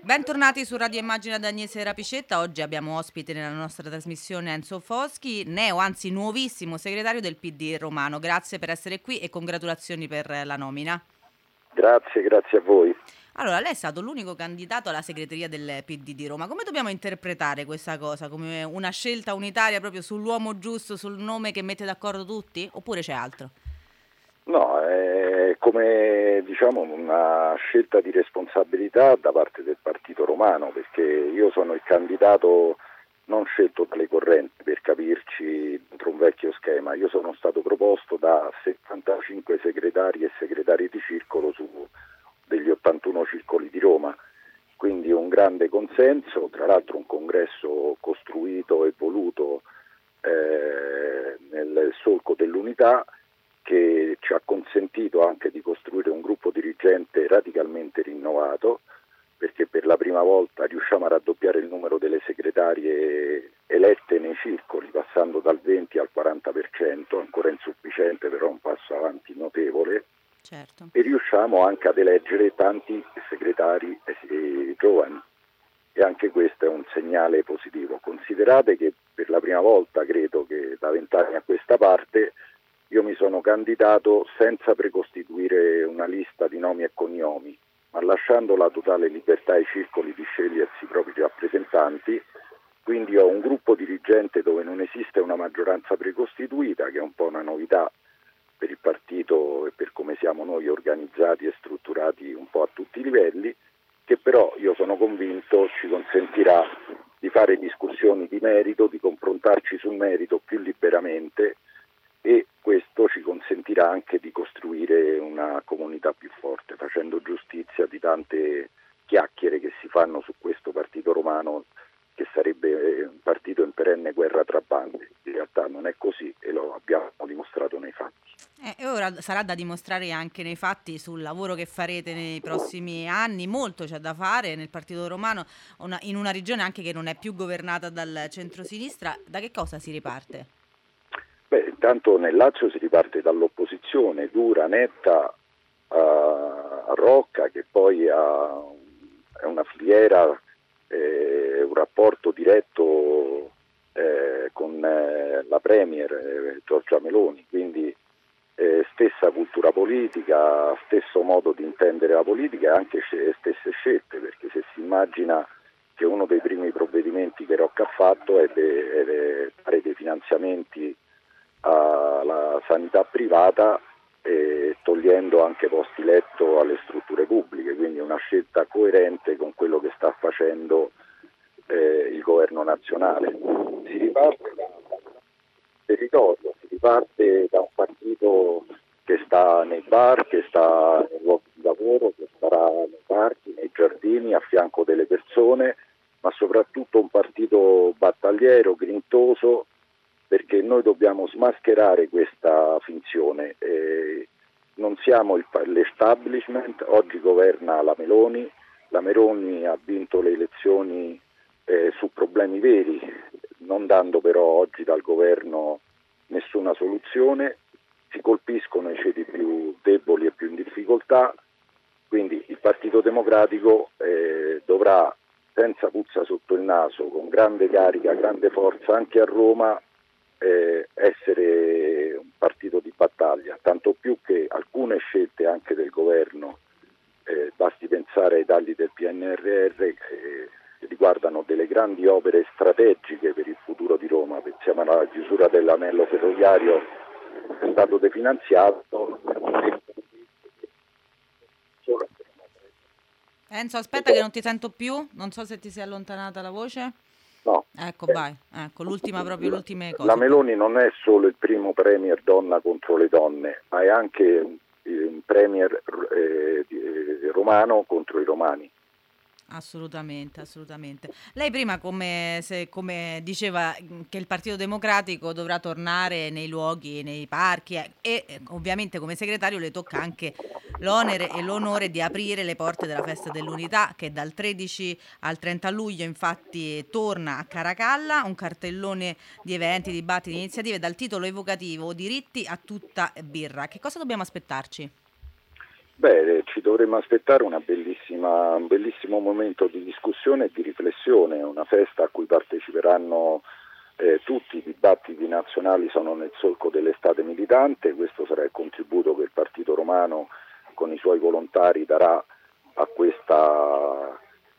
Bentornati su Radio Immagina da Agnese Rapicetta. Oggi abbiamo ospite nella nostra trasmissione Enzo Foschi, anzi nuovissimo segretario del PD romano. Grazie per essere qui e congratulazioni per la nomina. Grazie a voi. Allora, lei è stato l'unico candidato alla segreteria del PD di Roma. Come dobbiamo interpretare questa cosa? Come una scelta unitaria proprio sull'uomo giusto, sul nome che mette d'accordo tutti? Oppure c'è altro? No, è come una scelta di responsabilità da parte del Partito Romano, perché io sono il candidato non scelto dalle correnti, per capirci, dentro un vecchio schema. Io sono stato proposto da 75 segretari e segretari di circolo su degli 81 circoli di Roma, quindi un grande consenso, tra l'altro un congresso costruito e voluto nel solco dell'unità, che ci ha consentito anche di costruire un gruppo dirigente radicalmente rinnovato, perché per la prima volta riusciamo a raddoppiare il numero delle segretarie elette nei circoli, passando dal 20 al 40%, ancora insufficiente, però un passo avanti notevole. Certo. E riusciamo anche ad eleggere tanti segretari giovani, e anche questo è un segnale positivo. Considerate che per la prima volta, credo che da 20 anni a questa parte, io mi sono candidato senza precostituire una lista di nomi e cognomi, ma lasciando la totale libertà ai circoli di scegliersi i propri rappresentanti. Quindi ho un gruppo dirigente dove non esiste una maggioranza precostituita, che è un po' una novità per il partito e per come siamo noi organizzati e strutturati un po' a tutti i livelli, che però io sono convinto ci consentirà di fare discussioni di merito, di confrontarci sul merito più liberamente, e questo ci consentirà anche di costruire una comunità più forte, facendo giustizia di tante chiacchiere che si fanno su questo partito romano, che sarebbe un partito in perenne guerra tra bande. In realtà non è così e lo abbiamo dimostrato nei fatti. E ora sarà da dimostrare anche nei fatti sul lavoro che farete nei prossimi anni. Molto c'è da fare nel Partito Romano, in una regione anche che non è più governata dal centrosinistra. Da che cosa si riparte? Intanto nel Lazio si riparte dall'opposizione dura, netta, a Rocca, che poi è una filiera, un rapporto diretto con la Premier Giorgia Meloni, quindi stessa cultura politica, stesso modo di intendere la politica e anche stesse scelte, perché se si immagina che uno dei primi provvedimenti che Rocca ha fatto è dare dei finanziamenti alla sanità privata, togliendo anche posti letto alle strutture pubbliche, quindi una scelta coerente con quello che sta facendo il governo nazionale. Si riparte da territorio, si riparte da un partito che sta nei bar, che sta nei luoghi di lavoro, che starà nei parchi, nei giardini, a fianco delle persone, ma soprattutto un partito battagliero, grintoso, perché noi dobbiamo smascherare questa finzione. Non siamo l'establishment, oggi governa la Meloni ha vinto le elezioni su problemi veri, non dando però oggi dal governo nessuna soluzione. Si colpiscono i ceti più deboli e più in difficoltà, quindi il Partito Democratico dovrà, senza puzza sotto il naso, con grande carica, grande forza anche a Roma, essere un partito di battaglia, tanto più che alcune scelte anche del governo, basti pensare ai tagli del PNRR, che riguardano delle grandi opere strategiche per il futuro di Roma. Pensiamo alla chiusura dell'anello ferroviario, che è stato definanziato. Enzo, aspetta che non ti sento più, non so se ti sei allontanata la voce. No. Ecco, vai. Ecco, l'ultime cose. La Meloni non è solo il primo premier donna contro le donne, ma è anche un premier romano contro i romani. Assolutamente. Lei prima come diceva che il Partito Democratico dovrà tornare nei luoghi, nei parchi ovviamente come segretario le tocca anche l'onere e l'onore di aprire le porte della Festa dell'Unità, che dal 13 al 30 luglio infatti torna a Caracalla, un cartellone di eventi, dibattiti, iniziative dal titolo evocativo "Diritti a tutta birra". Che cosa dobbiamo aspettarci? Beh, ci dovremmo aspettare un bellissimo momento di discussione e di riflessione, una festa a cui parteciperanno tutti. I dibattiti nazionali sono nel solco dell'estate militante, questo sarà il contributo che il Partito Romano con i suoi volontari darà a questa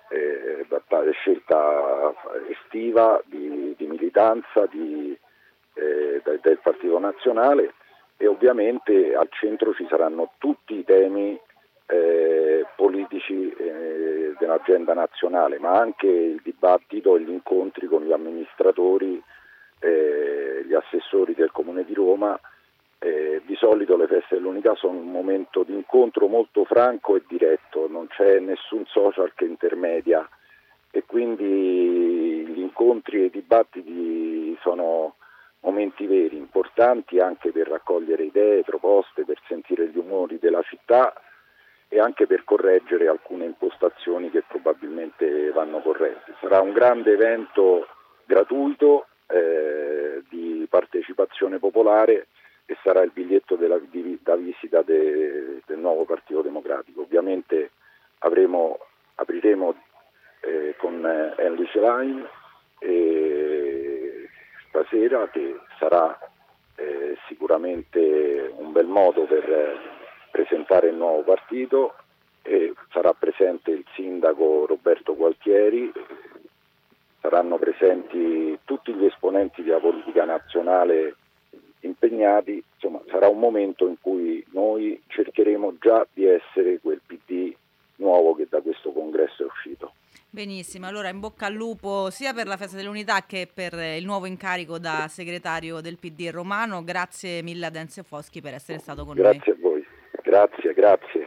scelta estiva di militanza del Partito Nazionale, e ovviamente al centro ci saranno tutti i temi politici dell'agenda nazionale, ma anche il dibattito e gli incontri con gli amministratori, gli assessori del Comune di Roma. Di solito le feste dell'unità sono un momento di incontro molto franco e diretto, non c'è nessun social che intermedia, e quindi gli incontri e i dibattiti sono momenti veri, importanti anche per raccogliere idee, proposte, per sentire gli umori della città e anche per correggere alcune impostazioni che probabilmente vanno corrette. Sarà un grande evento gratuito di partecipazione popolare, e sarà il biglietto da visita del nuovo Partito Democratico. Ovviamente apriremo con Enrich Line stasera, che sarà sicuramente un bel modo per presentare il nuovo partito, e sarà presente il sindaco Roberto Gualtieri, saranno presenti tutti gli esponenti della politica nazionale impegnati. Insomma, sarà un momento in cui noi cercheremo già di essere quel PD nuovo che da questo congresso è uscito. Benissimo, allora in bocca al lupo sia per la festa dell'unità che per il nuovo incarico da segretario del PD romano. Grazie mille a Enzio Foschi per essere stato con noi. Grazie a voi, grazie.